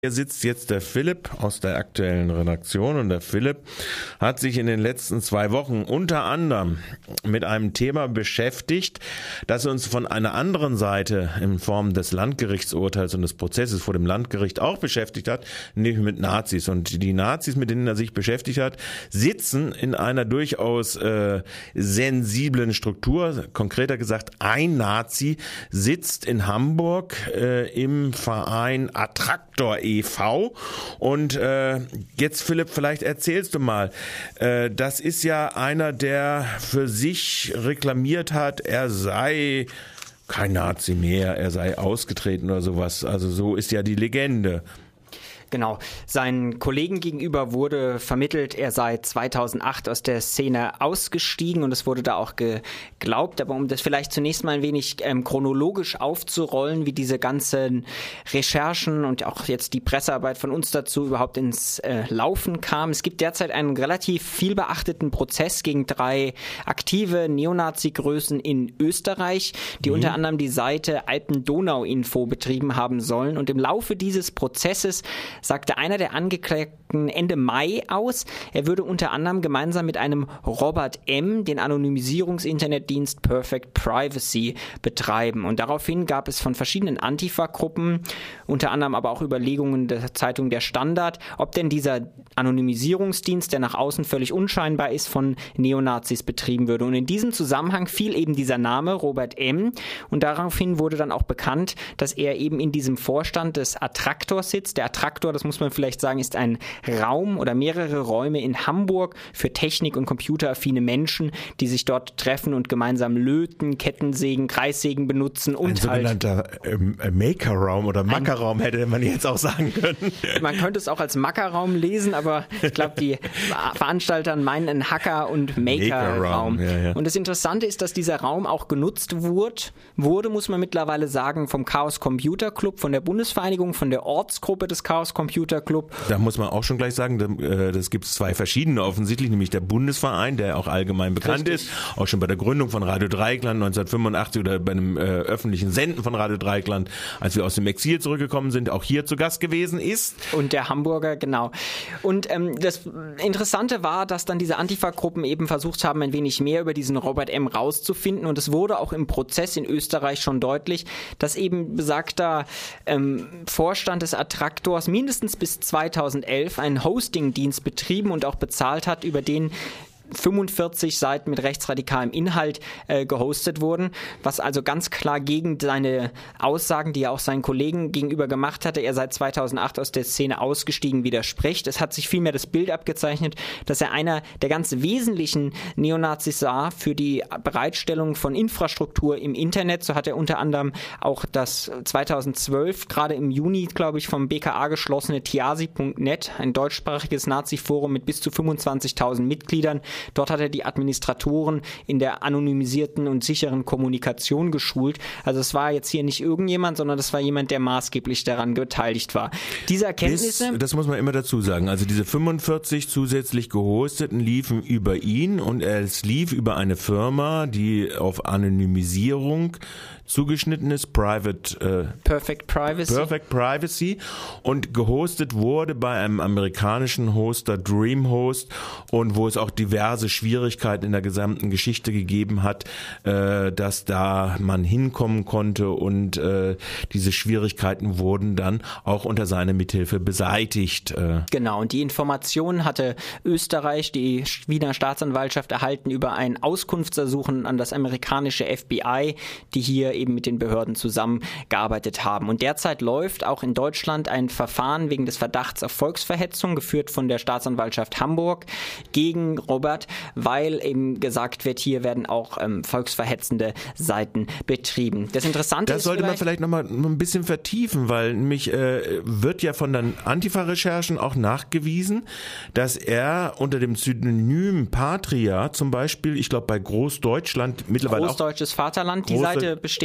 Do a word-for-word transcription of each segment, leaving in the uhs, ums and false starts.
Hier sitzt jetzt der Philipp aus der aktuellen Redaktion und der Philipp hat sich in den letzten zwei Wochen unter anderem mit einem Thema beschäftigt, das uns von einer anderen Seite in Form des Landgerichtsurteils und des Prozesses vor dem Landgericht auch beschäftigt hat, nämlich mit Nazis. Und die Nazis, mit denen er sich beschäftigt hat, sitzen in einer durchaus äh, sensiblen Struktur. Konkreter gesagt, ein Nazi sitzt in Hamburg äh, im Verein Attraktor e V Und äh, jetzt, Philipp, vielleicht erzählst du mal, äh, das ist ja einer, der für sich reklamiert hat, er sei kein Nazi mehr, er sei ausgetreten oder sowas. Also so ist ja die Legende. Genau. Seinen Kollegen gegenüber wurde vermittelt, er sei zweitausendacht aus der Szene ausgestiegen und es wurde da auch geglaubt. Aber um das vielleicht zunächst mal ein wenig ähm, chronologisch aufzurollen, wie diese ganzen Recherchen und auch jetzt die Pressearbeit von uns dazu überhaupt ins äh, Laufen kam. Es gibt derzeit einen relativ viel beachteten Prozess gegen drei aktive Neonazi-Größen in Österreich, die mhm. unter anderem die Seite Alpen-Donau-Info betrieben haben sollen. Und im Laufe dieses Prozesses sagte einer der Angeklagten Ende Mai aus, er würde unter anderem gemeinsam mit einem Robert M. den Anonymisierungsinternetdienst Perfect Privacy betreiben. Und daraufhin gab es von verschiedenen Antifa-Gruppen, unter anderem aber auch Überlegungen der Zeitung Der Standard, ob denn dieser Anonymisierungsdienst, der nach außen völlig unscheinbar ist, von Neonazis betrieben würde. Und in diesem Zusammenhang fiel eben dieser Name Robert M. Und daraufhin wurde dann auch bekannt, dass er eben in diesem Vorstand des Attraktors sitzt. Der Attraktor, das muss man vielleicht sagen, ist ein Raum oder mehrere Räume in Hamburg für technik- und computeraffine Menschen, die sich dort treffen und gemeinsam löten, Kettensägen, Kreissägen benutzen und ein halt... sogenannter ähm, Maker-Raum oder Macker-Raum hätte man jetzt auch sagen können. Man könnte es auch als Macker-Raum lesen, aber ich glaube, die Veranstalter meinen einen Hacker- und Maker-Raum. Ja, ja. Und das Interessante ist, dass dieser Raum auch genutzt wurde, wurde, muss man mittlerweile sagen, vom Chaos Computer Club, von der Bundesvereinigung, von der Ortsgruppe des Chaos Computer Club. Da muss man auch schon gleich sagen, das gibt es zwei verschiedene offensichtlich, nämlich der Bundesverein, der auch allgemein bekannt Richtig. ist, auch schon bei der Gründung von Radio Dreieckland neunzehnhundertfünfundachtzig oder bei einem äh, öffentlichen Senden von Radio Dreieckland, als wir aus dem Exil zurückgekommen sind, auch hier zu Gast gewesen ist. Und der Hamburger, genau. Und ähm, das Interessante war, dass dann diese Antifa-Gruppen eben versucht haben, ein wenig mehr über diesen Robert M. rauszufinden und es wurde auch im Prozess in Österreich schon deutlich, dass eben besagter ähm, Vorstand des Attraktors mindestens bis zweitausendelf einen Hosting-Dienst betrieben und auch bezahlt hat, über den fünfundvierzig Seiten mit rechtsradikalem Inhalt äh, gehostet wurden, was also ganz klar gegen seine Aussagen, die er auch seinen Kollegen gegenüber gemacht hatte, er seit zweitausendacht aus der Szene ausgestiegen, widerspricht. Es hat sich vielmehr das Bild abgezeichnet, dass er einer der ganz wesentlichen Neonazis war für die Bereitstellung von Infrastruktur im Internet. So hat er unter anderem auch das zweitausendzwölf, gerade im Juni, glaube ich, vom B K A geschlossene tiasi punkt net, ein deutschsprachiges Nazi-Forum mit bis zu fünfundzwanzigtausend Mitgliedern. Dort hat er die Administratoren in der anonymisierten und sicheren Kommunikation geschult. Also es war jetzt hier nicht irgendjemand, sondern das war jemand, der maßgeblich daran beteiligt war. Diese Erkenntnisse... Bis, das muss man immer dazu sagen. Also diese fünfundvierzig zusätzlich gehosteten liefen über ihn und es lief über eine Firma, die auf Anonymisierung zugeschnitten ist, Private äh, Perfect Privacy. Perfect Privacy und gehostet wurde bei einem amerikanischen Hoster DreamHost und wo es auch diverse Schwierigkeiten in der gesamten Geschichte gegeben hat, äh, dass da man hinkommen konnte und äh, diese Schwierigkeiten wurden dann auch unter seiner Mithilfe beseitigt. Äh. Genau, und die Informationen hatte Österreich, die Wiener Staatsanwaltschaft erhalten über ein Auskunftsersuchen an das amerikanische F B I, die hier eben mit den Behörden zusammengearbeitet haben. Und derzeit läuft auch in Deutschland ein Verfahren wegen des Verdachts auf Volksverhetzung, geführt von der Staatsanwaltschaft Hamburg, gegen Robert, weil eben gesagt wird, hier werden auch ähm, volksverhetzende Seiten betrieben. Das Interessante das ist sollte man vielleicht nochmal ein bisschen vertiefen, weil nämlich äh, wird ja von den Antifa-Recherchen auch nachgewiesen, dass er unter dem Pseudonym Patria zum Beispiel, ich glaube bei Großdeutschland mittlerweile Großdeutsches auch Vaterland, die Seite besteht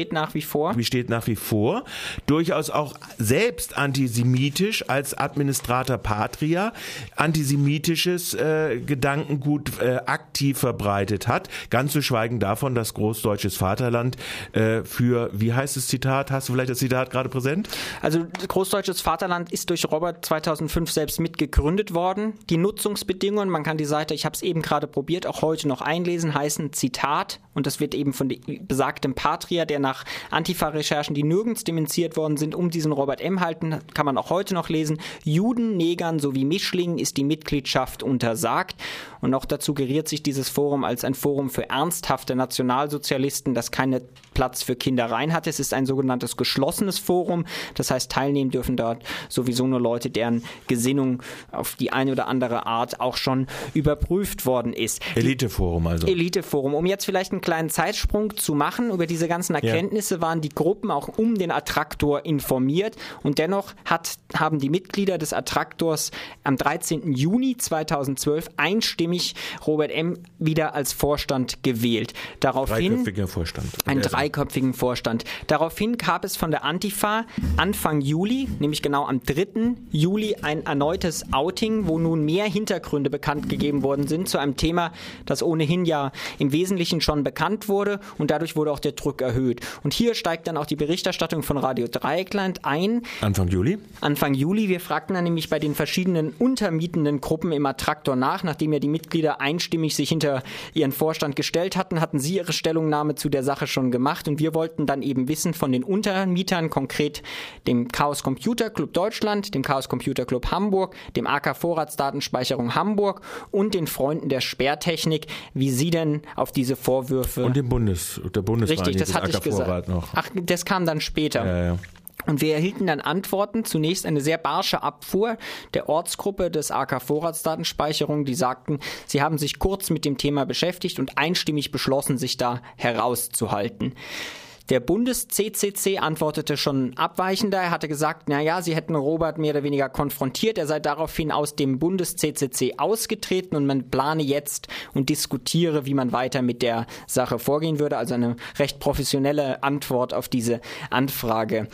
steht nach wie vor. Wie steht nach wie vor. Durchaus auch selbst antisemitisch als Administrator Patria, antisemitisches äh, Gedankengut äh, aktiv verbreitet hat. Ganz zu schweigen davon, dass Großdeutsches Vaterland äh, für, wie heißt das Zitat? Hast du vielleicht das Zitat gerade präsent? Also Großdeutsches Vaterland ist durch Robert zweitausendfünf selbst mitgegründet worden. Die Nutzungsbedingungen, man kann die Seite, ich habe es eben gerade probiert, auch heute noch einlesen, heißen Zitat, und das wird eben von besagtem Patria, der nach Antifa-Recherchen, die nirgends dementiert worden sind, um diesen Robert M. halten, kann man auch heute noch lesen: Juden, Negern sowie Mischlingen ist die Mitgliedschaft untersagt. Und noch dazu geriert sich dieses Forum als ein Forum für ernsthafte Nationalsozialisten, das keinen Platz für Kindereien hat. Es ist ein sogenanntes geschlossenes Forum, das heißt, teilnehmen dürfen dort sowieso nur Leute, deren Gesinnung auf die eine oder andere Art auch schon überprüft worden ist. Eliteforum also. Eliteforum. Um jetzt vielleicht einen kleinen Zeitsprung zu machen, über diese ganzen Erkenntnisse ja. waren die Gruppen auch um den Attraktor informiert, und dennoch hat, haben die Mitglieder des Attraktors am dreizehnten Juni zweitausendzwölf einstimmig Robert M. wieder als Vorstand gewählt. Daraufhin dreiköpfiger Vorstand. Ein dreiköpfigen Vorstand. Daraufhin gab es von der Antifa Anfang Juli, nämlich genau am dritten Juli, ein erneutes Outing, wo nun mehr Hintergründe bekannt gegeben worden sind zu einem Thema, das ohnehin ja im Wesentlichen schon bekannt wurde, und dadurch wurde auch der Druck erhöht. Und hier steigt dann auch die Berichterstattung von Radio Dreieckland ein. Anfang Juli? Anfang Juli. Wir fragten dann nämlich bei den verschiedenen untermietenden Gruppen im Attraktor nach, nachdem ja die Mitglieder einstimmig sich hinter ihren Vorstand gestellt hatten, hatten sie ihre Stellungnahme zu der Sache schon gemacht, und wir wollten dann eben wissen von den Untermietern, konkret dem Chaos Computer Club Deutschland, dem Chaos Computer Club Hamburg, dem A K Vorratsdatenspeicherung Hamburg und den Freunden der Sperrtechnik, wie sie denn auf diese Vorwürfe... Und dem Bundes, der Bundesverein, Richtig, das hatte ich gesagt. Noch. Ach, das kam dann später. Ja, ja. Und wir erhielten dann Antworten, zunächst eine sehr barsche Abfuhr der Ortsgruppe des A K Vorratsdatenspeicherung, die sagten, sie haben sich kurz mit dem Thema beschäftigt und einstimmig beschlossen, sich da herauszuhalten. Der Bundes-C C C antwortete schon abweichender. Er hatte gesagt, na ja, sie hätten Robert mehr oder weniger konfrontiert. Er sei daraufhin aus dem Bundes-C C C ausgetreten und man plane jetzt und diskutiere, wie man weiter mit der Sache vorgehen würde. Also eine recht professionelle Antwort auf diese Anfrage.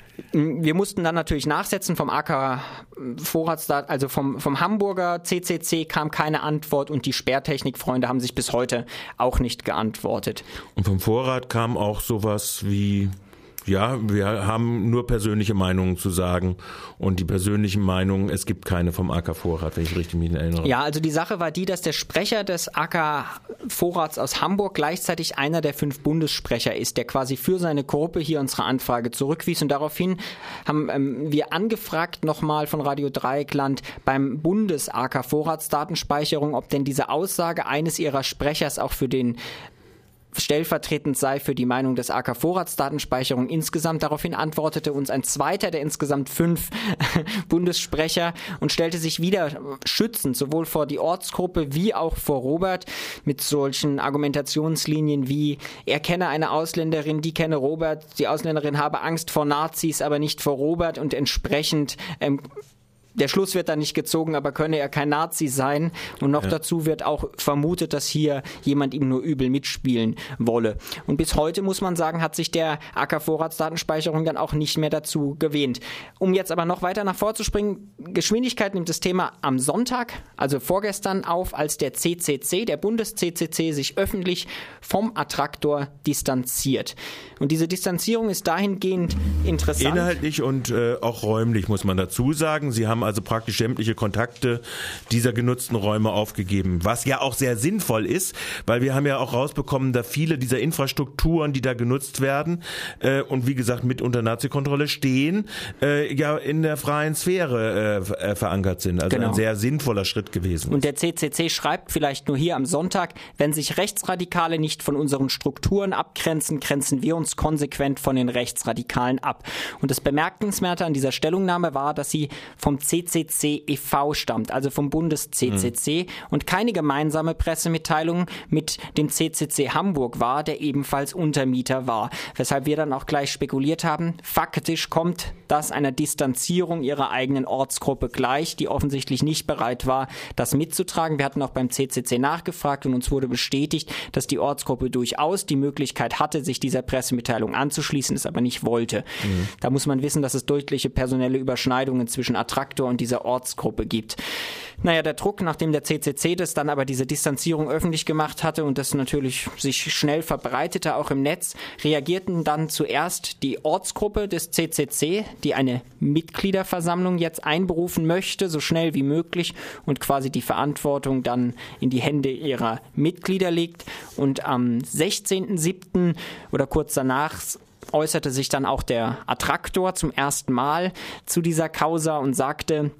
Wir mussten dann natürlich nachsetzen vom A K Vorratsdat, also vom, vom Hamburger C C C kam keine Antwort, und die Sperrtechnikfreunde haben sich bis heute auch nicht geantwortet. Und vom Vorrat kam auch sowas wie: Ja, wir haben nur persönliche Meinungen zu sagen, und die persönlichen Meinungen, es gibt keine vom A K Vorrat, wenn ich richtig mich erinnere. Ja, also die Sache war die, dass der Sprecher des A K Vorrats aus Hamburg gleichzeitig einer der fünf Bundessprecher ist, der quasi für seine Gruppe hier unsere Anfrage zurückwies, und daraufhin haben ähm, wir angefragt nochmal von Radio Dreieckland beim Bundes-A K Vorratsdatenspeicherung, ob denn diese Aussage eines ihrer Sprechers auch für den stellvertretend sei für die Meinung des A K Vorratsdatenspeicherung insgesamt. Daraufhin antwortete uns ein zweiter der insgesamt fünf Bundessprecher und stellte sich wieder schützend sowohl vor die Ortsgruppe wie auch vor Robert mit solchen Argumentationslinien wie: Er kenne eine Ausländerin, die kenne Robert, die Ausländerin habe Angst vor Nazis, aber nicht vor Robert, und entsprechend ähm, der Schluss wird dann nicht gezogen, aber könne er kein Nazi sein. Und noch ja. dazu wird auch vermutet, dass hier jemand ihm nur übel mitspielen wolle. Und bis heute, muss man sagen, hat sich der A K Vorratsdatenspeicherung dann auch nicht mehr dazu gewähnt. Um jetzt aber noch weiter nach vorzuspringen, Geschwindigkeit nimmt das Thema am Sonntag, also vorgestern, auf, als der C C C, der Bundes-C C C, sich öffentlich vom Attraktor distanziert. Und diese Distanzierung ist dahingehend interessant. Inhaltlich und äh, auch räumlich, muss man dazu sagen. Sie haben also praktisch sämtliche Kontakte dieser genutzten Räume aufgegeben, was ja auch sehr sinnvoll ist, weil wir haben ja auch rausbekommen, dass viele dieser Infrastrukturen, die da genutzt werden äh, und wie gesagt mit unter Nazi-Kontrolle stehen, äh, ja in der freien Sphäre äh, verankert sind. Also genau. Ein sehr sinnvoller Schritt gewesen. Und der C C C schreibt vielleicht nur hier am Sonntag: Wenn sich Rechtsradikale nicht von unseren Strukturen abgrenzen, grenzen wir uns konsequent von den Rechtsradikalen ab. Und das Bemerkenswerte an dieser Stellungnahme war, dass sie vom C C C C e V stammt, also vom Bundes-C C C, mhm. und keine gemeinsame Pressemitteilung mit dem C C C Hamburg war, der ebenfalls Untermieter war. Weshalb wir dann auch gleich spekuliert haben, faktisch kommt das einer Distanzierung ihrer eigenen Ortsgruppe gleich, die offensichtlich nicht bereit war, das mitzutragen. Wir hatten auch beim C C C nachgefragt und uns wurde bestätigt, dass die Ortsgruppe durchaus die Möglichkeit hatte, sich dieser Pressemitteilung anzuschließen, es aber nicht wollte. Mhm. Da muss man wissen, dass es deutliche personelle Überschneidungen zwischen Attraktor und dieser Ortsgruppe gibt. Naja, der Druck, nachdem der C C C das dann aber diese Distanzierung öffentlich gemacht hatte und das natürlich sich schnell verbreitete, auch im Netz, reagierten dann zuerst die Ortsgruppe des C C C, die eine Mitgliederversammlung jetzt einberufen möchte, so schnell wie möglich, und quasi die Verantwortung dann in die Hände ihrer Mitglieder legt. Und am sechzehnten siebten oder kurz danach äußerte sich dann auch der Attraktor zum ersten Mal zu dieser Causa und sagte,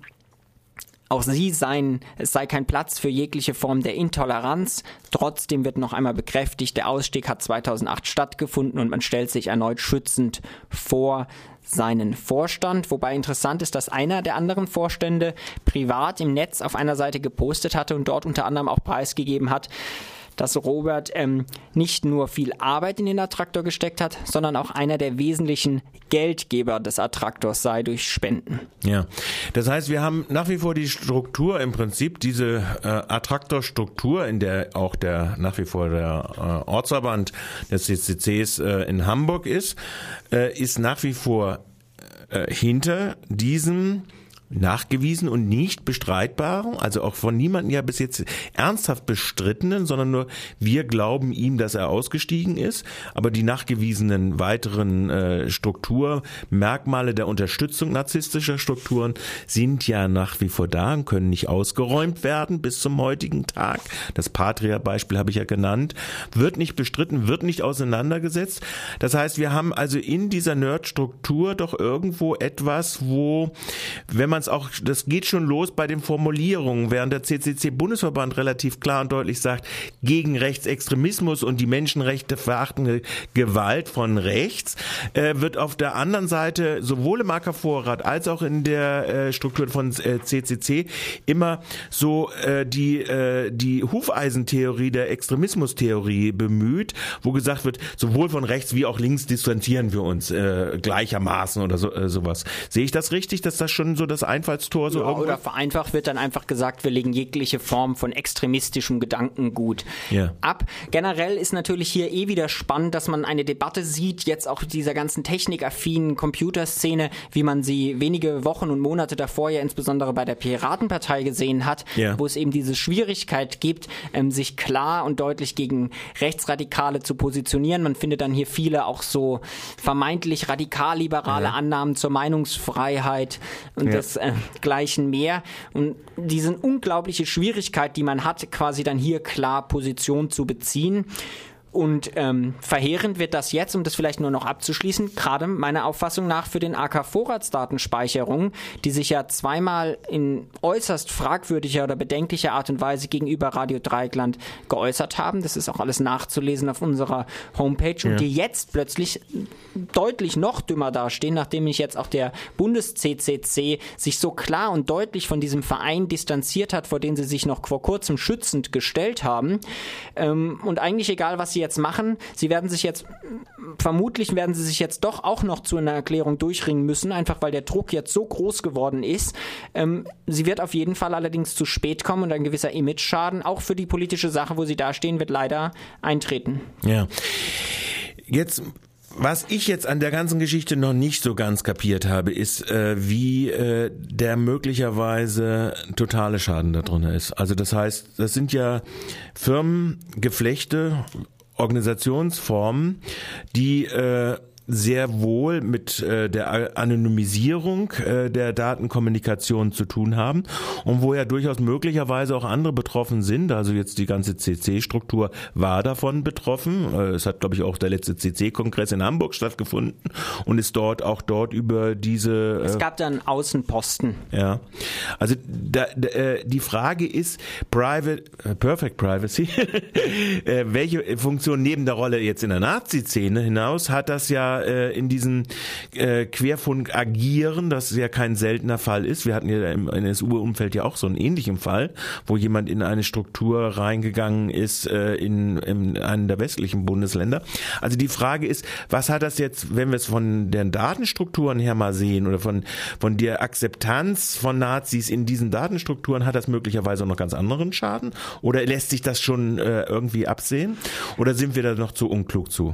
auch sie seien, es sei kein Platz für jegliche Form der Intoleranz. Trotzdem wird noch einmal bekräftigt, der Ausstieg hat zweitausendacht stattgefunden und man stellt sich erneut schützend vor seinen Vorstand. Wobei interessant ist, dass einer der anderen Vorstände privat im Netz auf einer Seite gepostet hatte und dort unter anderem auch preisgegeben hat, dass Robert ähm, nicht nur viel Arbeit in den Attraktor gesteckt hat, sondern auch einer der wesentlichen Geldgeber des Attraktors sei durch Spenden. Ja, das heißt, wir haben nach wie vor die Struktur im Prinzip, diese äh, Attraktorstruktur, in der auch der nach wie vor der äh, Ortsverband des C C Cs äh, in Hamburg ist, äh, ist nach wie vor äh, hinter diesem nachgewiesen und nicht bestreitbaren, also auch von niemandem ja bis jetzt ernsthaft bestrittenen, sondern nur wir glauben ihm, dass er ausgestiegen ist, aber die nachgewiesenen weiteren äh, Strukturmerkmale der Unterstützung narzisstischer Strukturen sind ja nach wie vor da und können nicht ausgeräumt werden bis zum heutigen Tag. Das Patria-Beispiel habe ich ja genannt, wird nicht bestritten, wird nicht auseinandergesetzt. Das heißt, wir haben also in dieser Nerd-Struktur doch irgendwo etwas, wo, wenn man auch, das geht schon los bei den Formulierungen, während der C C C-Bundesverband relativ klar und deutlich sagt, gegen Rechtsextremismus und die Menschenrechte verachtende Gewalt von rechts, äh, wird auf der anderen Seite sowohl im A K Vorrat als auch in der äh, Struktur von äh, C C C immer so äh, die, äh, die Hufeisentheorie der Extremismustheorie bemüht, wo gesagt wird, sowohl von rechts wie auch links distanzieren wir uns äh, gleichermaßen oder so, äh, sowas. Sehe ich das richtig, dass das schon so das Einfallstor so ja, irgendwo? Oder vereinfacht wird dann einfach gesagt, wir legen jegliche Form von extremistischem Gedankengut ja. ab. Generell ist natürlich hier eh wieder spannend, dass man eine Debatte sieht, jetzt auch dieser ganzen technikaffinen Computerszene, wie man sie wenige Wochen und Monate davor ja insbesondere bei der Piratenpartei gesehen hat, ja. wo es eben diese Schwierigkeit gibt, ähm, sich klar und deutlich gegen Rechtsradikale zu positionieren. Man findet dann hier viele auch so vermeintlich radikal-liberale ja. Annahmen zur Meinungsfreiheit und ja. das äh, Gleichen mehr. Und diese unglaubliche Schwierigkeit, die man hat, quasi dann hier klar Position zu beziehen. Und ähm, verheerend wird das jetzt, um das vielleicht nur noch abzuschließen, gerade meiner Auffassung nach für den A K-Vorratsdatenspeicherung, die sich ja zweimal in äußerst fragwürdiger oder bedenklicher Art und Weise gegenüber Radio Dreieckland geäußert haben. Das ist auch alles nachzulesen auf unserer Homepage. Ja. Und die jetzt plötzlich deutlich noch dümmer dastehen, nachdem mich jetzt auch der Bundes-C C C sich so klar und deutlich von diesem Verein distanziert hat, vor den sie sich noch vor kurzem schützend gestellt haben. Ähm, und eigentlich egal, was sie jetzt machen. Sie werden sich jetzt, vermutlich werden sie sich jetzt doch auch noch zu einer Erklärung durchringen müssen, einfach weil der Druck jetzt so groß geworden ist. Ähm, sie wird auf jeden Fall allerdings zu spät kommen und ein gewisser Image-Schaden, auch für die politische Sache, wo sie dastehen, wird leider eintreten. Ja. Jetzt was ich jetzt an der ganzen Geschichte noch nicht so ganz kapiert habe, ist, äh, wie äh, der möglicherweise totale Schaden da drin ist. Also das heißt, das sind ja Firmengeflechte, Organisationsformen, die äh, sehr wohl mit äh, der Anonymisierung äh, der Datenkommunikation zu tun haben und wo ja durchaus möglicherweise auch andere betroffen sind. Also jetzt die ganze C C-Struktur war davon betroffen. Äh, es hat, glaube ich, auch der letzte C C-Kongress in Hamburg stattgefunden und ist dort auch dort über diese... Äh, es gab dann Außenposten. Ja, also da, da, äh, die Frage ist, Private, äh, Perfect Privacy, äh, welche Funktion neben der Rolle jetzt in der Nazi-Szene hinaus hat das ja da äh, in diesem äh, Querfunk agieren, das ja kein seltener Fall ist. Wir hatten ja im N S U-Umfeld ja auch so einen ähnlichen Fall, wo jemand in eine Struktur reingegangen ist äh, in, in einen der westlichen Bundesländer. Also die Frage ist, was hat das jetzt, wenn wir es von den Datenstrukturen her mal sehen oder von, von der Akzeptanz von Nazis in diesen Datenstrukturen, hat das möglicherweise auch noch ganz anderen Schaden? Oder lässt sich das schon äh, irgendwie absehen? Oder sind wir da noch zu unklug zu?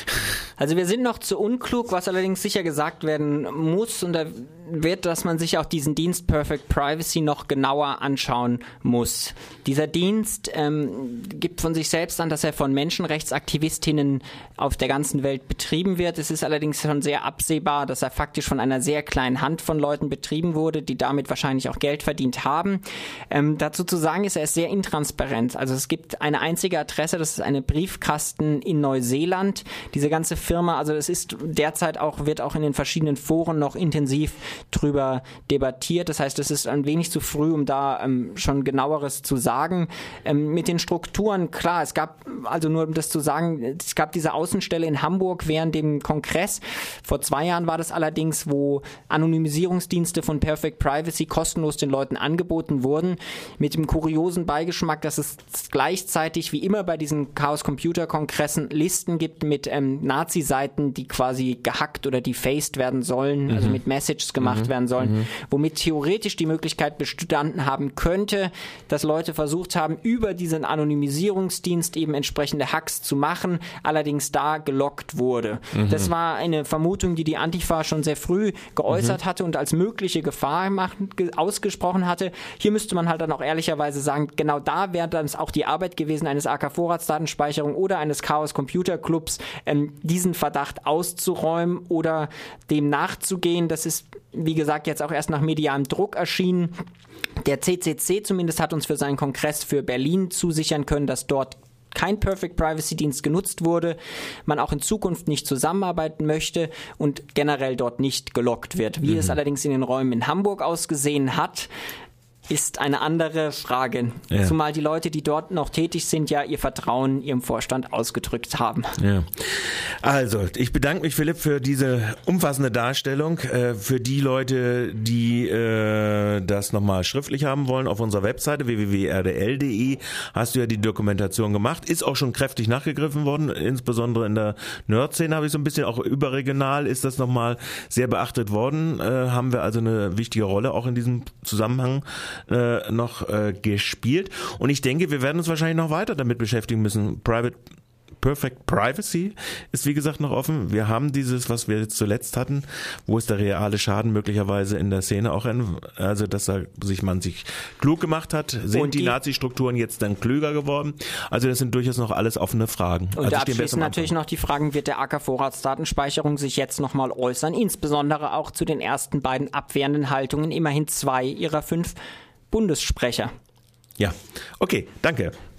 Also wir sind noch zu unklug, was allerdings sicher gesagt werden muss, und da wird, dass man sich auch diesen Dienst Perfect Privacy noch genauer anschauen muss. Dieser Dienst ähm, gibt von sich selbst an, dass er von Menschenrechtsaktivistinnen auf der ganzen Welt betrieben wird. Es ist allerdings schon sehr absehbar, dass er faktisch von einer sehr kleinen Hand von Leuten betrieben wurde, die damit wahrscheinlich auch Geld verdient haben. Ähm, dazu zu sagen ist, er ist sehr intransparent. Also es gibt eine einzige Adresse, das ist eine Briefkasten in Neuseeland. Diese ganze Firma, also es ist derzeit auch, wird auch in den verschiedenen Foren noch intensiv drüber debattiert. Das heißt, es ist ein wenig zu früh, um da ähm, schon genaueres zu sagen. Ähm, mit den Strukturen, klar, es gab, also nur um das zu sagen, es gab diese Außenstelle in Hamburg während dem Kongress. Vor zwei Jahren war das allerdings, wo Anonymisierungsdienste von Perfect Privacy kostenlos den Leuten angeboten wurden, mit dem kuriosen Beigeschmack, dass es gleichzeitig wie immer bei diesen Chaos-Computer-Kongressen Listen gibt mit ähm, Nazi-Seiten, die quasi gehackt oder defaced werden sollen, mhm. also mit Messages gemacht mhm. werden sollen, mhm. womit theoretisch die Möglichkeit bestanden haben könnte, dass Leute versucht haben, über diesen Anonymisierungsdienst eben entsprechende Hacks zu machen, allerdings da gelockt wurde. Mhm. Das war eine Vermutung, die die Antifa schon sehr früh geäußert mhm. hatte und als mögliche Gefahr machen, ausgesprochen hatte. Hier müsste man halt dann auch ehrlicherweise sagen, genau da wäre dann auch die Arbeit gewesen eines A K-Vorratsdatenspeicherung oder eines Chaos Computer Clubs, ähm, diesen Verdacht auszuräumen oder dem nachzugehen. Das ist, wie gesagt, jetzt auch erst nach medialem Druck erschienen. Der C C C zumindest hat uns für seinen Kongress für Berlin zusichern können, dass dort kein Perfect Privacy Dienst genutzt wurde, man auch in Zukunft nicht zusammenarbeiten möchte und generell dort nicht gelockt wird. Wie mhm. es allerdings in den Räumen in Hamburg ausgesehen hat, ist eine andere Frage. Ja. Zumal die Leute, die dort noch tätig sind, ja ihr Vertrauen ihrem Vorstand ausgedrückt haben. Ja. Also, ich bedanke mich, Philipp, für diese umfassende Darstellung. Äh, für die Leute, die äh, das nochmal schriftlich haben wollen, auf unserer Webseite w w w punkt r d l punkt d e hast du ja die Dokumentation gemacht. Ist auch schon kräftig nachgegriffen worden, insbesondere in der Nerd-Szene habe ich so ein bisschen, auch überregional ist das nochmal sehr beachtet worden. Äh, haben wir also eine wichtige Rolle auch in diesem Zusammenhang Äh, noch äh, gespielt. Und ich denke, wir werden uns wahrscheinlich noch weiter damit beschäftigen müssen. Private Perfect Privacy ist wie gesagt noch offen. Wir haben dieses, was wir jetzt zuletzt hatten, wo ist der reale Schaden möglicherweise in der Szene auch, ein, also dass da sich man sich klug gemacht hat, sind und die, die Nazi-Strukturen jetzt dann klüger geworden? Also das sind durchaus noch alles offene Fragen. Und also abschließend natürlich noch die Fragen, wird der A K-Vorratsdatenspeicherung sich jetzt nochmal äußern, insbesondere auch zu den ersten beiden abwehrenden Haltungen, immerhin zwei ihrer fünf Bundessprecher. Ja, okay, danke.